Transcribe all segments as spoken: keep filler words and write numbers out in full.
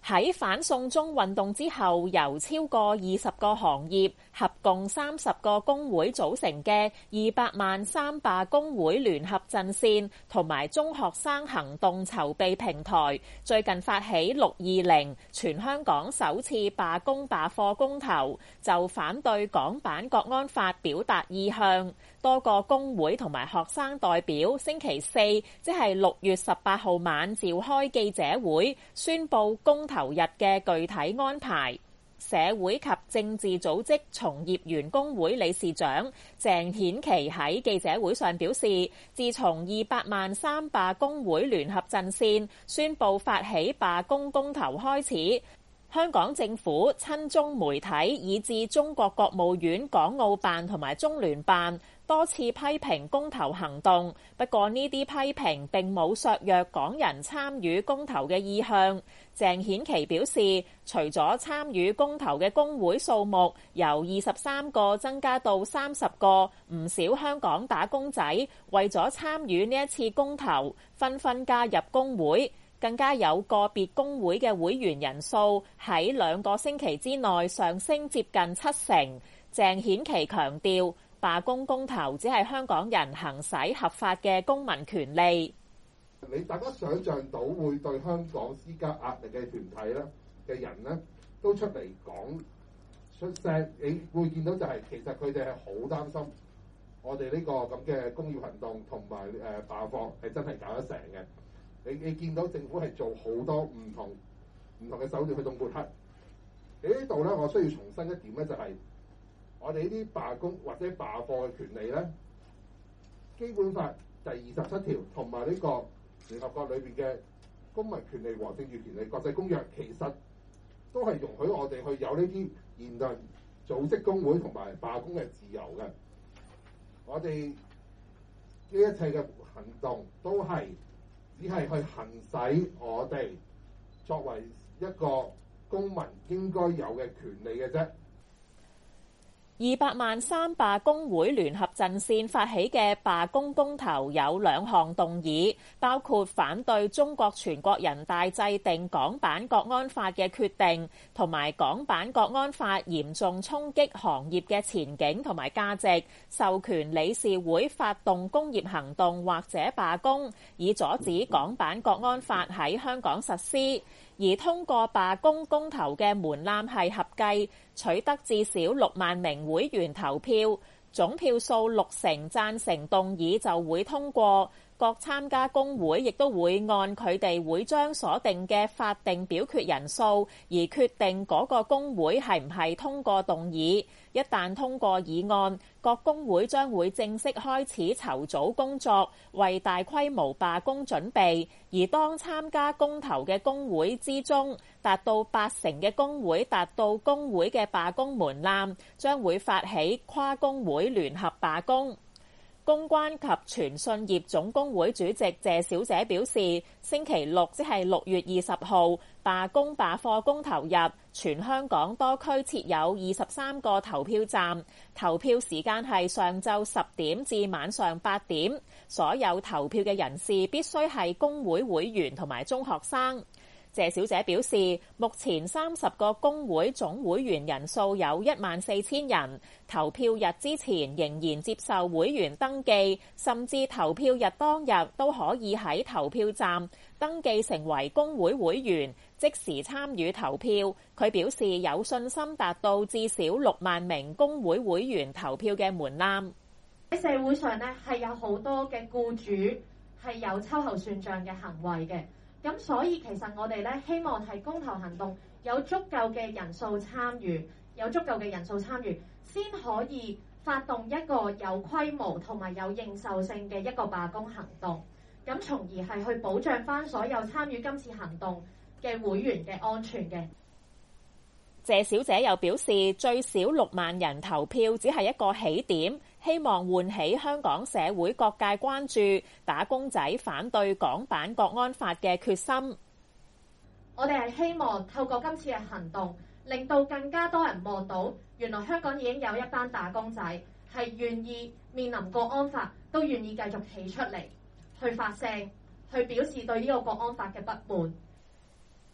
喺反送中運動之後，由超過二十個行業合共三十個工會組成嘅二百萬三罷工會聯合陣線同埋中學生行動籌備平台，最近發起六二零全香港首次罷工罷課公投，就反對港版國安法表達意向。多個工會同埋學生代表星期四，即係六月十八號晚召開記者會，宣布公投日嘅具體安排。社會及政治組織從業員工會理事長鄭顯琪喺記者會上表示，自從二百萬三罷工會聯合陣線宣布發起罷工公投開始，香港政府、親中媒體以至中國國務院港澳辦同埋中聯辦多次批評公投行動，不過呢啲批評並冇削弱港人參與公投嘅意向。鄭顯琪表示，除咗參與公投嘅工會數目由二十三個增加到三十個，唔少香港打工仔為咗參與呢一次公投，紛紛加入工會，更加有個別工會嘅會員人數喺兩個星期之內上升接近七成。鄭顯琪強調，罷工公投只係香港人行使合法嘅公民權利。 你大家想像到會對香港施加壓力嘅團體咧嘅人咧，都出嚟講出聲，你會見到就係、是、其實佢哋係好擔心我哋呢個咁嘅工業行動同埋誒罷課係真係搞得成嘅。你你見到政府係做好多唔同唔同嘅手段去到抹黑。喺呢度咧，我需要重申一點咧，就係、是、我哋呢啲罷工或者罷課嘅權利咧，基本法第二十七條同埋呢個聯合國裏邊嘅公民權利和政治權利國際公約，其實都係容許我哋去有呢啲言論、組織工會同埋罷工嘅自由嘅。我哋呢一切嘅行動都係只係去行使我哋作為一個公民應該有嘅權利嘅啫。 二百萬三罷工會聯合陣線發起嘅罷工公投有兩項動議，包括反對中國全國人大制定港版國安法嘅決定，同埋港版國安法嚴重衝擊行業嘅前景同埋價值，授權理事會發動工業行動或者罷工，以阻止港版國安法喺香港實施。而通過罷工公投嘅門檻係合計取得至少六萬名會員投票，總票數六成贊成動議就會通過。各參加工會亦都會按佢哋會章所定嘅法定表決人數而決定嗰個工會係唔係通過動議。一旦通過議案，各工會將會正式開始籌組工作，為大規模罷工準備。而當參加公投嘅工會之中，達到八成嘅工會達到工會嘅罷工門檻，將會發起跨工會聯合罷工。公關及傳訊業總工會主席謝小姐表示，星期六即係六月二十號罷工罷課公投日，全香港多區設有二十三個投票站，投票時間係上晝十點至晚上八點。所有投票嘅人士必須係工會會員同埋中學生。謝小姐表示，目前三十個工會總會員人數有一萬四千人，投票日之前仍然接受會員登記，甚至投票日當日都可以喺投票站登記成為工會會員，即時參與投票。佢表示有信心達到至少六萬名工會會員投票嘅門檻。 喺社會上呢，係有好多嘅僱主係有秋後算賬嘅行為嘅。咁所以其實我哋咧希望係公投行動有足夠嘅人數參與，有足夠嘅人數參與，先可以發動一個有規模同埋有認受性嘅一個罷工行動，咁從而係去保障翻所有參與今次行動嘅會員嘅安全嘅。 謝小姐又表示，最少六萬人投票只係一個起點，希望喚起香港社會各界關注打工仔反對港版國安法嘅決心。 我哋係希望透過今次嘅行動，令到更加多人望到，原來香港已經有一班打工仔係願意面臨國安法，都願意繼續企出嚟去發聲，去表示對呢個國安法嘅不滿。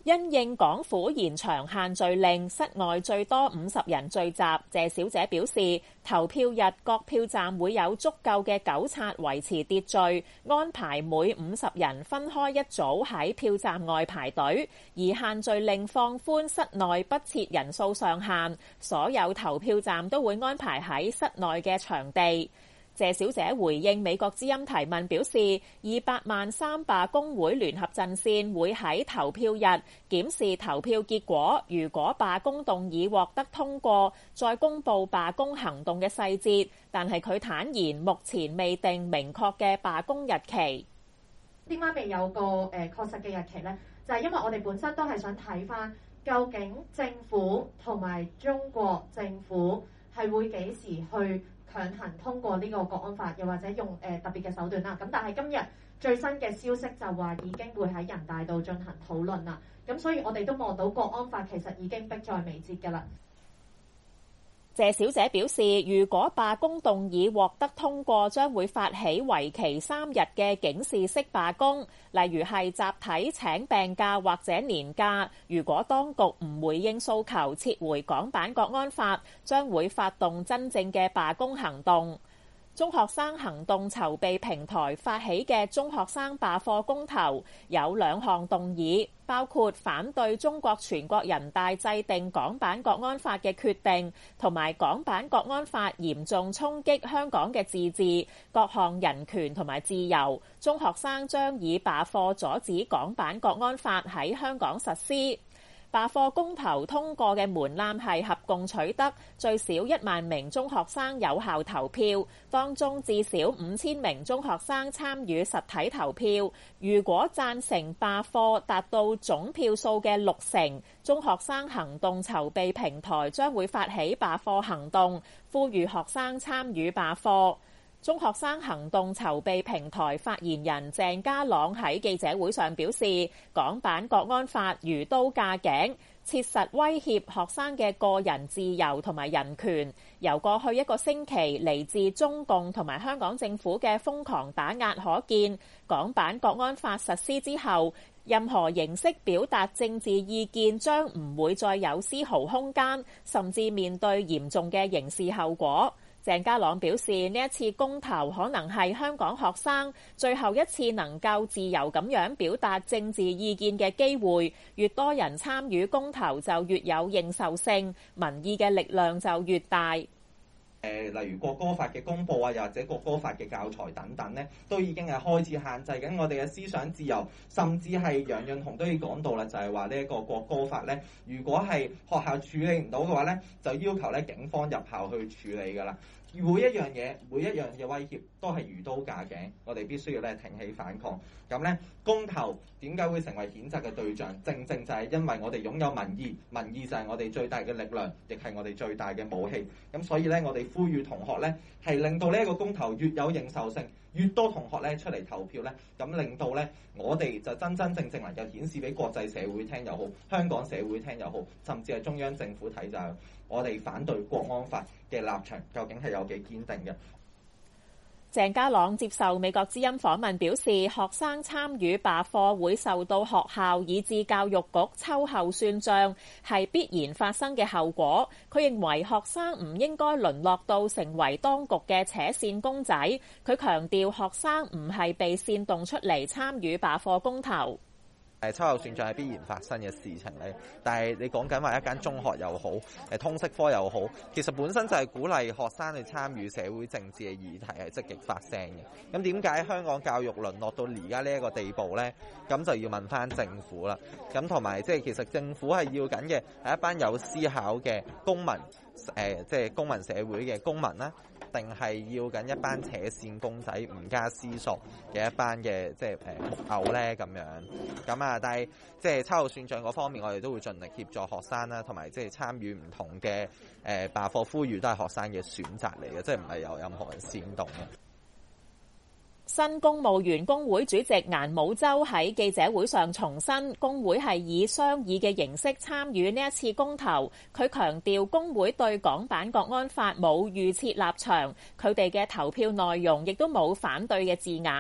因應港府延長限聚令，室外最多五十人聚集。謝小姐表示，投票日各票站會有足夠嘅糾察維持秩序，安排每五十人分開一組喺票站外排隊。而限聚令放寬，室內不設人數上限，所有投票站都會安排喺室內嘅場地。謝小姐回應美國之音提問表示，二百萬三罷工會聯合陣線會喺投票日檢視投票結果，如果罷工動議獲得通過，再公布罷工行動嘅細節。但係佢坦言，目前未定明確嘅罷工日期。 點解未有個誒確實嘅日期呢？就係因為我哋本身都係想睇返究竟政府同埋中國政府係會幾時去強行通過呢個國安法，又或者用誒、呃、特別嘅手段啦。咁但係今日最新嘅消息就話已經會喺人大度進行討論啦。咁所以我哋都望到國安法其實已經迫在眉睫㗎啦。 謝小姐表示，如果罷工動議獲得通過，將會發起為期三日嘅警示式罷工，例如係集體請病假或者年假。如果當局唔回應訴求，撤回港版國安法，將會發動真正嘅罷工行動。中學生行動籌備平台發起嘅中學生罷課公投有兩項動議，包括反對中國全國人大制定港版國安法嘅決定，同埋港版國安法嚴重衝擊香港嘅自治、各項人權同埋自由。中學生將以罷課阻止港版國安法喺香港實施。罷課公投通過嘅門檻係合共取得最少一萬名中學生有效投票，當中至少五千名中學生參與實體投票。如果贊成罷課達到總票數嘅六成，中學生行動籌備平台將會發起罷課行動，呼籲學生參與罷課。中學生行動籌備平台發言人鄭家朗喺記者會上表示，港版國安法如刀架頸，切實威脅學生嘅個人自由同埋人權。由過去一個星期嚟自中共同埋香港政府嘅瘋狂打壓可見，港版國安法實施之後，任何形式表達政治意見將唔會再有絲毫空間，甚至面對嚴重嘅刑事後果。鄭家朗表示，呢一次公投可能係香港學生最後一次能夠自由咁樣表達政治意見嘅機會，越多人參與公投就越有認受性，民意嘅力量就越大。 誒，例如國歌法嘅公佈啊，又或者國歌法嘅教材等等咧，都已經係開始限制緊我哋嘅思想自由，甚至係楊潤雄都已講到啦，就係話呢一個國歌法咧，如果係學校處理唔到嘅話咧，就要求咧警方入校去處理㗎啦。每一樣嘢，每一樣嘅威脅都係如刀架頸，我哋必須要咧挺起反抗。咁咧，公投點解會成為譴責嘅對象？正正就係因為我哋擁有民意，民意就係我哋最大嘅力量，亦係我哋最大嘅武器。咁所以咧，我哋呼籲同學咧，係令到呢一個公投越有認受性，越多同學咧出嚟投票咧，咁令到咧我哋就真真正正能夠顯示俾國際社會聽又好，香港社會聽又好，甚至係中央政府睇就係我哋反對國安法嘅立場究竟係有幾堅定嘅。 鄭家朗接受美國之音訪問表示，學生參與罷課會受到學校以至教育局秋後算賬，係必然發生嘅後果。佢認為學生唔應該淪落到成為當局嘅扯線公仔。佢強調學生唔係被煽動出嚟參與罷課公投。 誒秋後算賬係必然發生嘅事情咧，但係你講緊話一間中學又好，誒通識科又好，其實本身就係鼓勵學生去參與社會政治嘅議題，係積極發聲嘅。咁點解香港教育淪落到而家呢一個地步呢？咁就要問翻政府啦。咁同埋即係其實政府係要緊嘅係一班有思考嘅公民，誒即係公民社會嘅公民啦。定係要緊一班扯線公仔唔加思索嘅一班嘅即係誒木偶咧咁樣咁啊！但係即係秋後算賬嗰方面，我哋都會盡力協助學生啦，同埋即係參與唔同嘅誒罷課呼籲，都係學生嘅選擇嚟嘅，即係唔係由任何人煽動嘅。 新公務員工會主席顏武洲喺記者會上重申，工會係以商議嘅形式參與呢一次公投。佢強調工會對港版國安法冇預設立場，佢哋嘅投票內容亦都冇反對嘅字眼。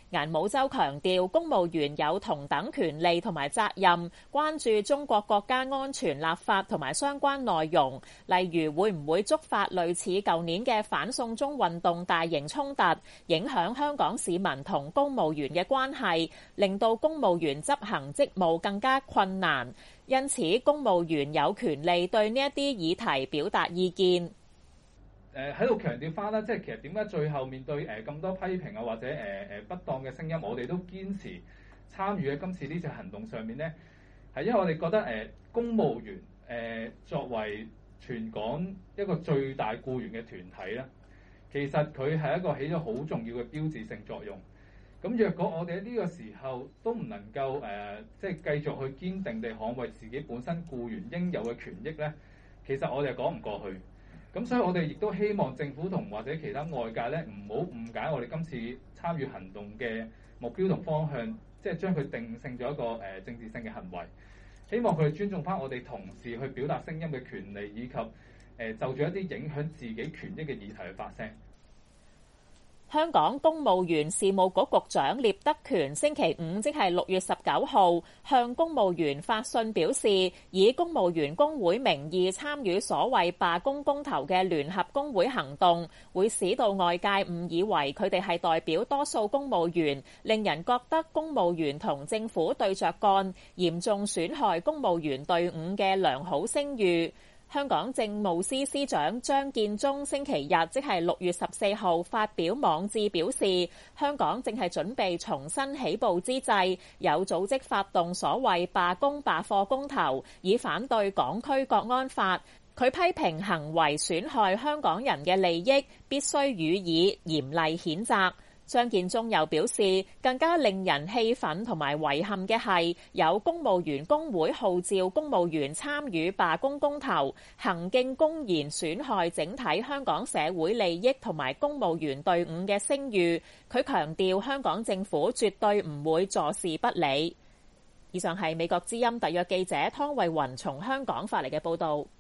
顏武洲強調，公務員有同等權利同埋責任，關注中國國家安全立法同埋相關內容，例如會唔會觸發類似舊年嘅反送中運動大型衝突，影響香港市民同公務員嘅關係，令到公務員執行職務更加困難。因此，公務員有權利對呢一啲議題表達意見。 誒喺度強調翻啦，即係其實點解最後面對誒咁多批評啊，或者誒誒不當嘅聲音，我哋都堅持參與喺今次呢次行動上面咧，係因為我哋覺得誒公務員誒作為全港一個最大僱員嘅團體咧，其實佢係一個起咗好重要嘅標誌性作用。咁若果我哋喺呢個時候都唔能夠誒即係繼續去堅定地捍衛自己本身僱員應有嘅權益咧，其實我哋係講唔過去。咁所以我哋亦都希望政府同或者其他外界咧，唔好誤解我哋今次參與行動嘅目標同方向，即係將佢定性咗一個誒政治性嘅行為。希望佢哋尊重翻我哋同事去表達聲音嘅權利，以及誒就住一啲影響自己權益嘅議題去發聲。 香港公務員事務局局長聶德權星期五即係六月十九號向公務員發信表示，以公務員工會名義參與所謂罷工公投嘅聯合工會行動，會使到外界誤以為佢哋係代表多數公務員，令人覺得公務員同政府對着幹，嚴重損害公務員隊伍嘅良好聲譽。香港政務司司長張建宗星期日即係六月十四號發表網誌表示，香港正係準備重新起步之際，有組織發動所謂罷工罷課公投，以反對港區國安法。佢批評行為損害香港人嘅利益，必須予以嚴厲譴責。張建宗又表示，更加令人氣憤同埋遺憾嘅係，有公務員工會號召公務員參與罷工公投，行徑公然損害整體香港社會利益同埋公務員隊伍嘅聲譽。佢強調，香港政府絕對唔會坐視不理。以上係美國之音特約記者湯慧雲從香港發嚟嘅報導。